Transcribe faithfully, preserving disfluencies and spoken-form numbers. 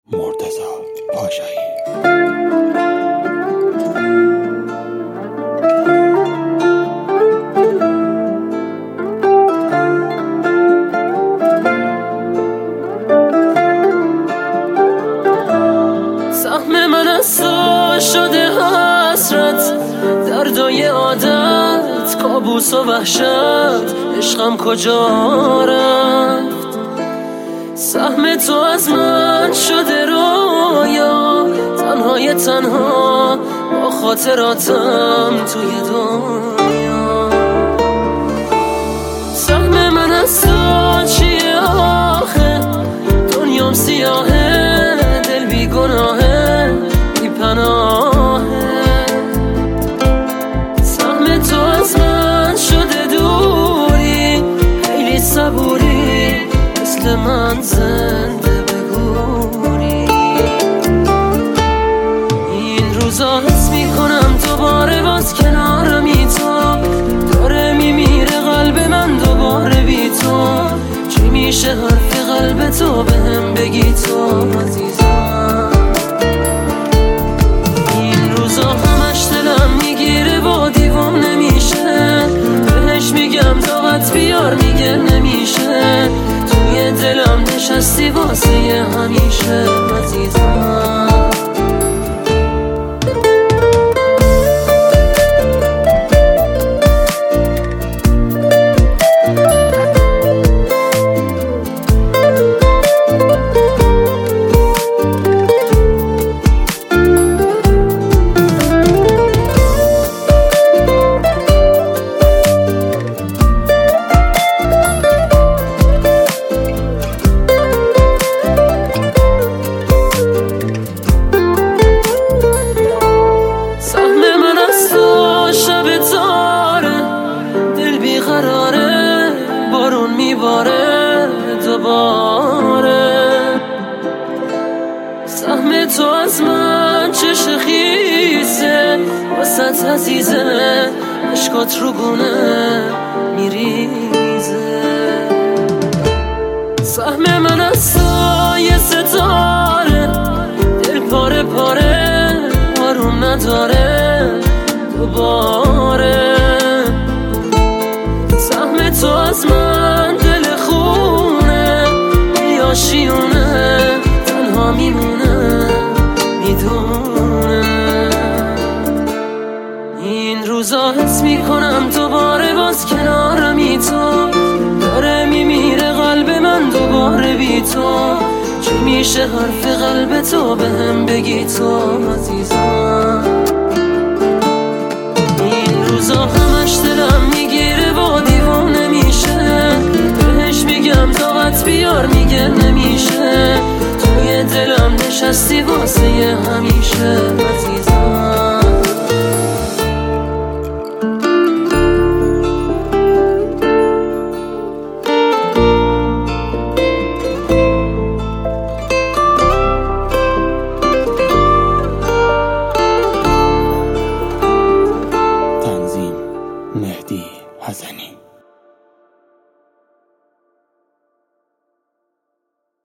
مرتضی پاشایی. سهم من از تو شده حسرت، دردای عادت، کابوس و وحشت، عشقم کجا رفت؟ سهم تو از من شده رویا، تنهای تنها با خاطراتم توی دنیا. سهم من از تو چیه آخه؟ دنیام سیاهه، دل بی گناهه، بی پناهه. سهم تو از من شده دوری، خیلی صبوری، مثل من زنده بگوری. این روزا حس میکنم دوباره باز کنارمی تو، داره میمیره قلب من دوباره بی تو. چی میشه حرف قلب تو بهم بگی تو عزیزم؟ این روزا همش دلم میگیره و دیوام نمیشه، بهش میگم طاقت بیار میگه نمیشه. توی دلم نشستی واسه همیشه عزیزم. بارون میباره دوباره، سهم تو از من چش خیسه، واسط عزیزه، عشقات رو گونه میریزه. سهم من از تو یه ستاره، دل پاره پاره، آروم نداره دوباره. سهم تو از من دل خونه، یا شیونه، تنها میمونه میدونه. این روزا حس میکنم دوباره باز کنارمی تو، داره میمیره قلب من دوباره بی تو. چی میشه حرف قلب تو بهم بگی تو عزیزم؟ این روزا همش دلم میگیره و دیوار